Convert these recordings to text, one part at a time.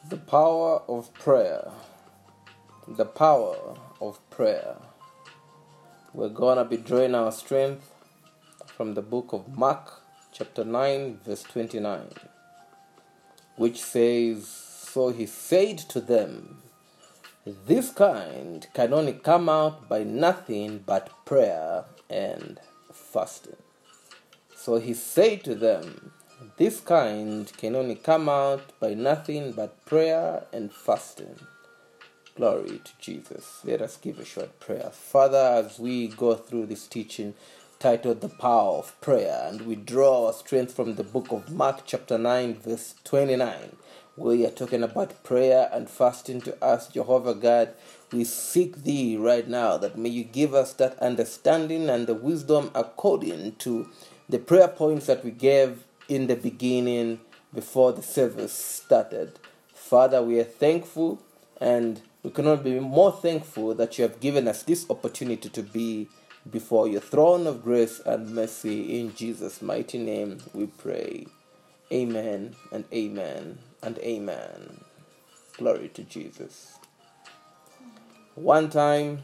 The power of prayer. The power of prayer. We're going to be drawing our strength from the book of Mark, chapter 9, verse 29, which says, "So he said to them, this kind can only come out by nothing but prayer and fasting." So he said to them, this kind can only come out by nothing but prayer and fasting. Glory to Jesus. Let us give a short prayer. Father, as we go through this teaching titled The Power of Prayer, and we draw our strength from the book of Mark chapter 9 verse 29, we are talking about prayer and fasting to us, Jehovah God. We seek Thee right now that may You give us that understanding and the wisdom according to the prayer points that we gave in the beginning before the service started. Father, we are thankful, and we cannot be more thankful that You have given us this opportunity to be before Your throne of grace and mercy. In Jesus' mighty name we pray. Amen and amen and amen. Glory to Jesus. One time,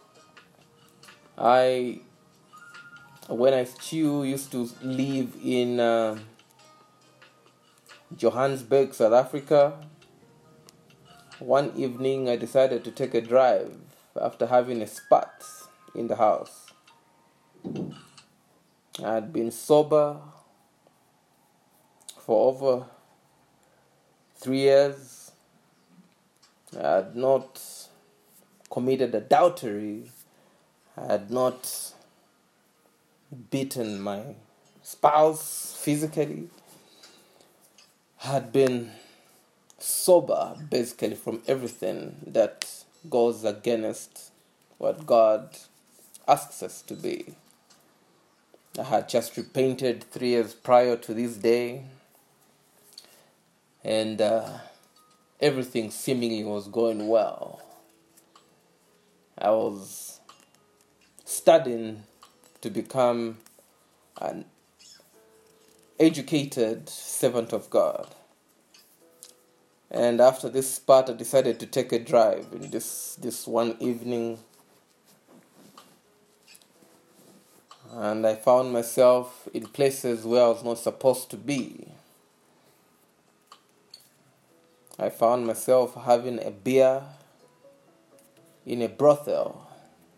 when I still used to live in Johannesburg, South Africa, one evening I decided to take a drive after having a spat in the house. I had been sober for over 3 years. I had not committed adultery. I had not beaten my spouse physically. I had been sober basically from everything that goes against what God asks us to be. I had just repented 3 years prior to this day, and everything seemingly was going well. I was studying to become an educated servant of God. And after this spat, I decided to take a drive in this one evening. And I found myself in places where I was not supposed to be. I found myself having a beer in a brothel,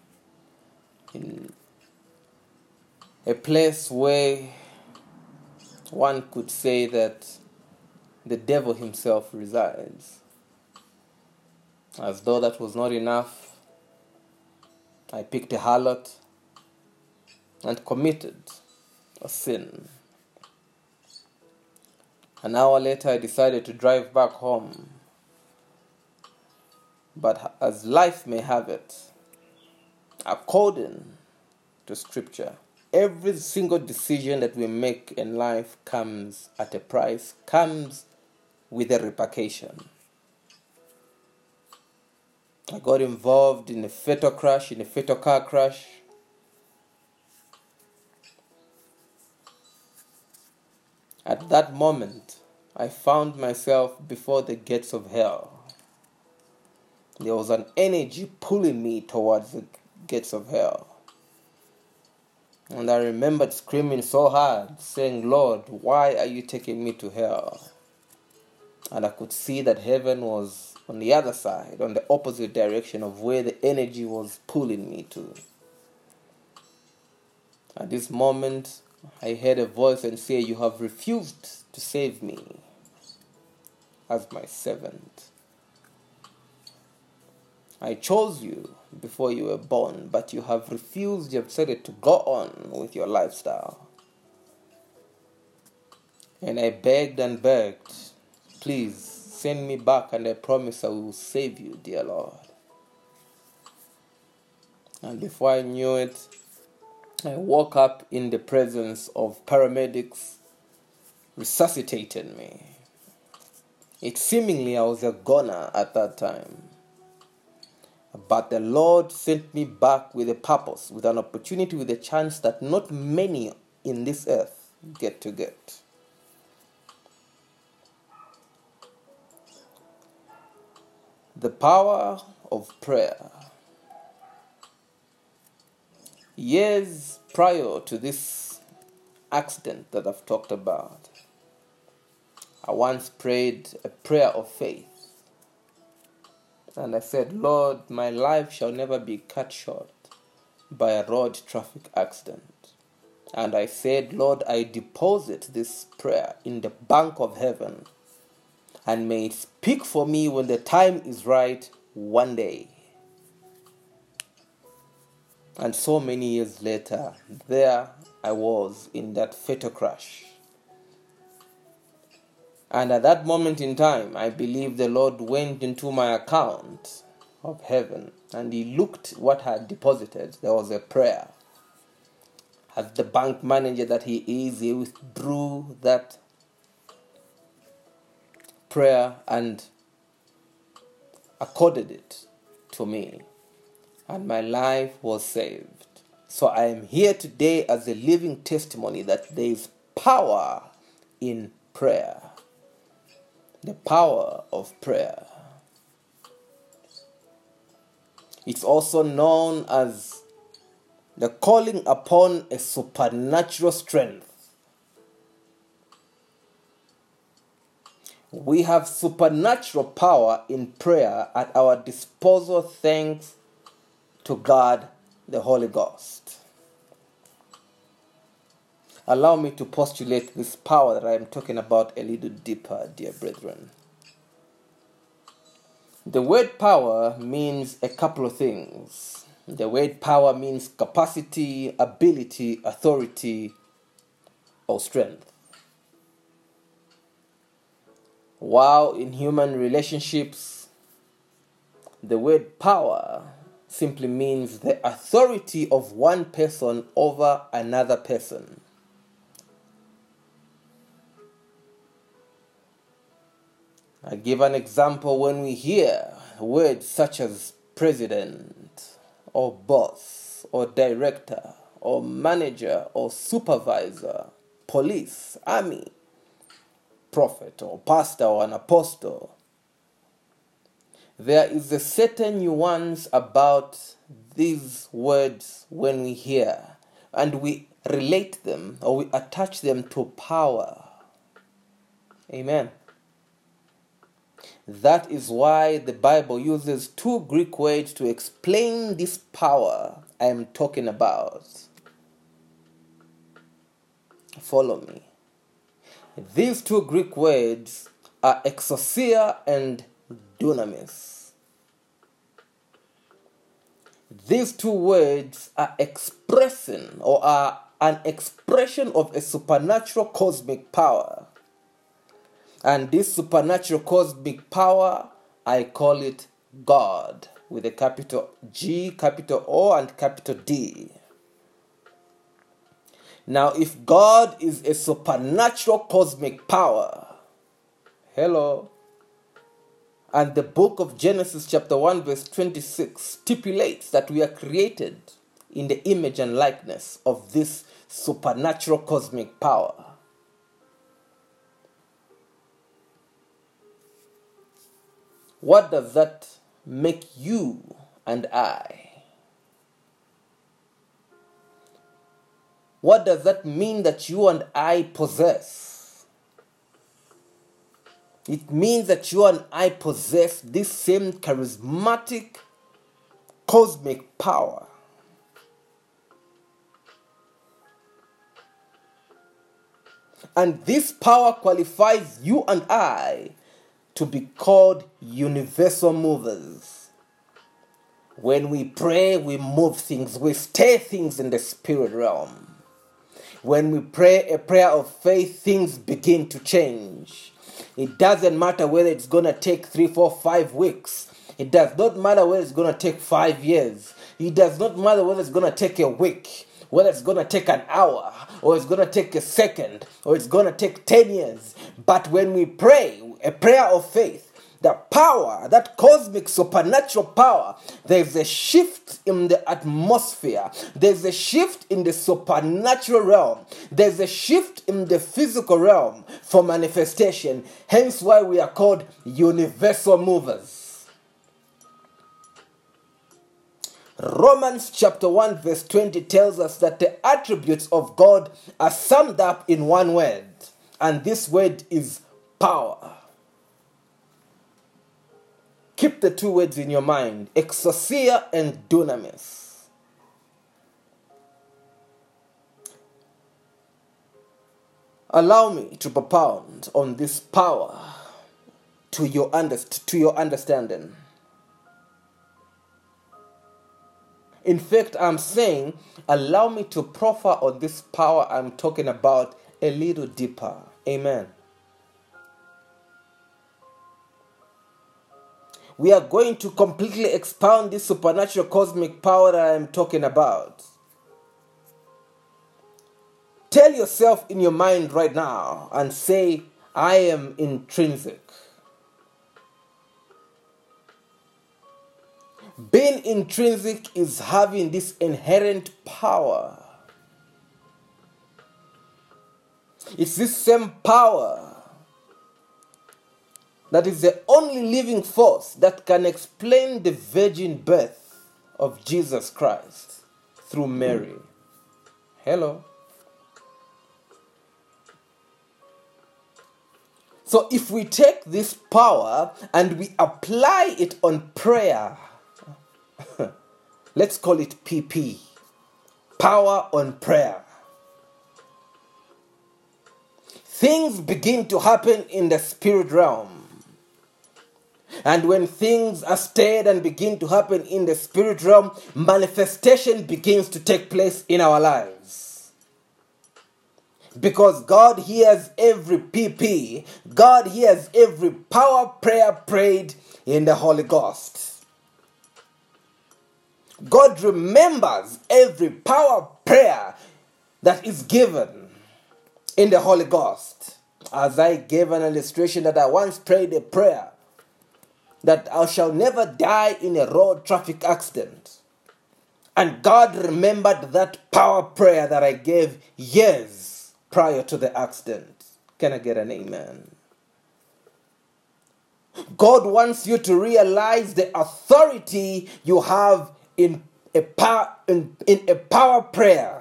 in a place where one could say that the devil himself resides. As though that was not enough, I picked a harlot and committed a sin. An hour later, I decided to drive back home. But as life may have it, according to Scripture, every single decision that we make in life comes at a price, comes with a repercussion. I got involved in a fatal car crash. At that moment, I found myself before the gates of hell. There was an energy pulling me towards the gates of hell. And I remembered screaming so hard, saying, "Lord, why are you taking me to hell?" And I could see that heaven was on the other side, on the opposite direction of where the energy was pulling me to. At this moment, I heard a voice and say, "You have refused to save me as my servant. I chose you before you were born, but you have refused, you have decided to go on with your lifestyle." And I begged and begged, "Please send me back, and I promise I will save you, dear Lord." And before I knew it, I woke up in the presence of paramedics resuscitating me. It seemingly I was a goner at that time. But the Lord sent me back with a purpose, with an opportunity, with a chance that not many in this earth get to get. The power of prayer. Years prior to this accident that I've talked about, I once prayed a prayer of faith. And I said, Lord, my life shall never be cut short by a road traffic accident. And I said, Lord, I deposit this prayer in the bank of heaven, and may it speak for me when the time is right one day. And so many years later, there I was in that fatal crash. And at that moment in time, I believe the Lord went into my account of heaven and He looked what I had deposited. There was a prayer. As the bank manager that He is, He withdrew that prayer and accorded it to me. And my life was saved. So I am here today as a living testimony that there is power in prayer. The power of prayer. It's also known as the calling upon a supernatural strength. We have supernatural power in prayer at our disposal thanks to God, the Holy Ghost. Allow me to postulate this power that I am talking about a little deeper, dear brethren. The word power means a couple of things. The word power means capacity, ability, authority, or strength. While in human relationships, the word power simply means the authority of one person over another person. I give an example when we hear words such as president, or boss, or director, or manager, or supervisor, police, army, prophet, or pastor, or an apostle. There is a certain nuance about these words when we hear, and we relate them, or we attach them to power. Amen. That is why the Bible uses two Greek words to explain this power I am talking about. Follow me. These two Greek words are exousia and dunamis. These two words are expressing or are an expression of a supernatural cosmic power. And this supernatural cosmic power, I call it God, with a capital G, capital O, and capital D. Now, if God is a supernatural cosmic power, hello, and the book of Genesis chapter 1 verse 26 stipulates that we are created in the image and likeness of this supernatural cosmic power. What does that make you and I? What does that mean that you and I possess? It means that you and I possess this same charismatic cosmic power. And this power qualifies you and I to be called universal movers. When we pray, we move things, we stir things in the spirit realm. When we pray a prayer of faith, things begin to change. It doesn't matter whether it's going to take 3, 4, 5 weeks. It does not matter whether it's going to take 5 years. It does not matter whether it's going to take a week, whether it's going to take an hour, or it's going to take a second, or it's going to take 10 years. But when we pray a prayer of faith, the power, that cosmic supernatural power, there's a shift in the atmosphere. There's a shift in the supernatural realm. There's a shift in the physical realm for manifestation. Hence why we are called universal movers. Romans chapter 1 verse 20 tells us that the attributes of God are summed up in one word, and this word is power. Keep the two words in your mind, exousia and dunamis. Allow me to propound on this power to your understanding. In fact, I'm saying, allow me to proffer on this power I'm talking about a little deeper. Amen. We are going to completely expound this supernatural cosmic power that I'm talking about. Tell yourself in your mind right now and say, I am intrinsic. Being intrinsic is having this inherent power. It's this same power that is the only living force that can explain the virgin birth of Jesus Christ through Mary. Hello. So if we take this power and we apply it on prayer, let's call it PP, power on prayer, things begin to happen in the spirit realm. And when things are stirred and begin to happen in the spirit realm, manifestation begins to take place in our lives. Because God hears every PP, God hears every power prayer prayed in the Holy Ghost. God remembers every power prayer that is given in the Holy Ghost. As I gave an illustration that I once prayed a prayer that I shall never die in a road traffic accident. And God remembered that power prayer that I gave years prior to the accident. Can I get an amen? God wants you to realize the authority you have in a power prayer.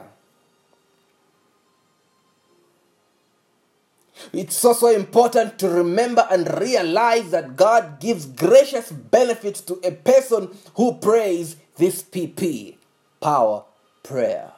It's also important to remember and realize that God gives gracious benefits to a person who prays this PP, power prayer.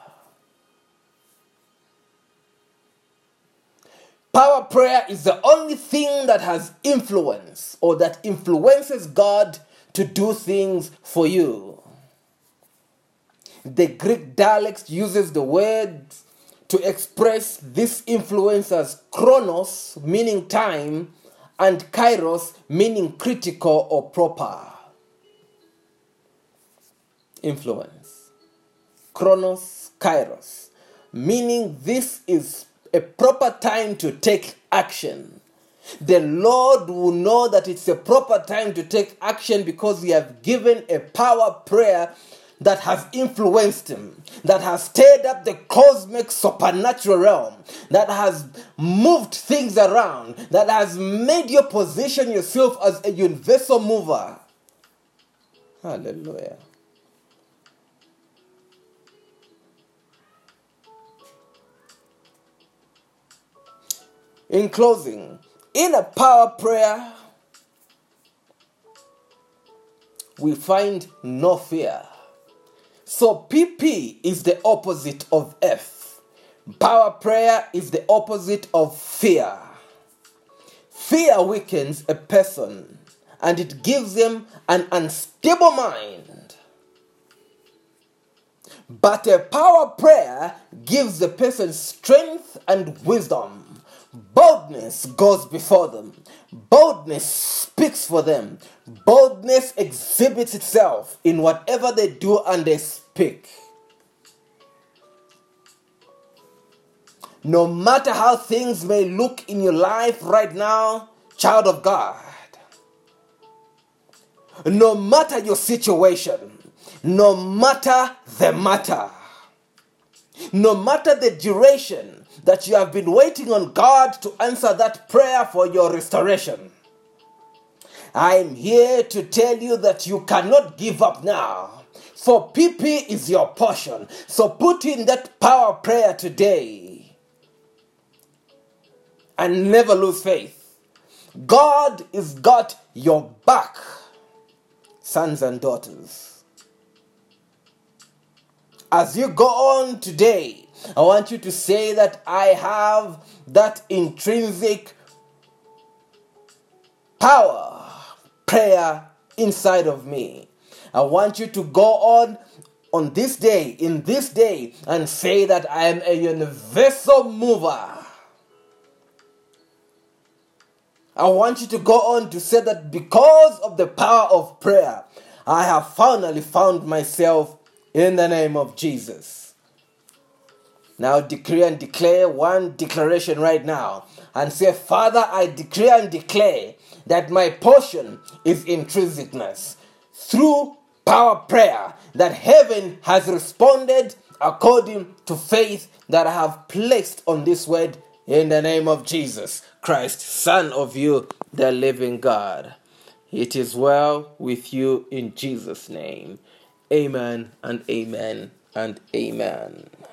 Power prayer is the only thing that has influence or that influences God to do things for you. The Greek dialect uses the word to express this influence as chronos, meaning time, and kairos, meaning critical or proper. Influence. Chronos, kairos, meaning this is a proper time to take action. The Lord will know that it's a proper time to take action because we have given a power prayer that has influenced him, that has stirred up the cosmic supernatural realm, that has moved things around, that has made you position yourself as a universal mover. Hallelujah. In closing, in a power prayer, we find no fear. So PP is the opposite of F. Power prayer is the opposite of fear. Fear weakens a person and it gives them an unstable mind. But a power prayer gives the person strength and wisdom. Boldness goes before them. Boldness speaks for them. Boldness exhibits itself in whatever they do and they speak. No matter how things may look in your life right now, child of God, no matter your situation, no matter the matter, no matter the duration that you have been waiting on God to answer that prayer for your restoration, I'm here to tell you that you cannot give up now. For PP is your portion. So put in that power prayer today. And never lose faith. God has got your back, sons and daughters. As you go on today, I want you to say that I have that intrinsic power, prayer inside of me. I want you to go on this day, in this day, and say that I am a universal mover. I want you to go on to say that because of the power of prayer, I have finally found myself in the name of Jesus. Now decree and declare one declaration right now and say, Father, I decree and declare that my portion is intrinsicness through power prayer, that heaven has responded according to faith that I have placed on this word in the name of Jesus Christ, Son of you, the living God. It is well with you in Jesus' name. Amen and amen and amen.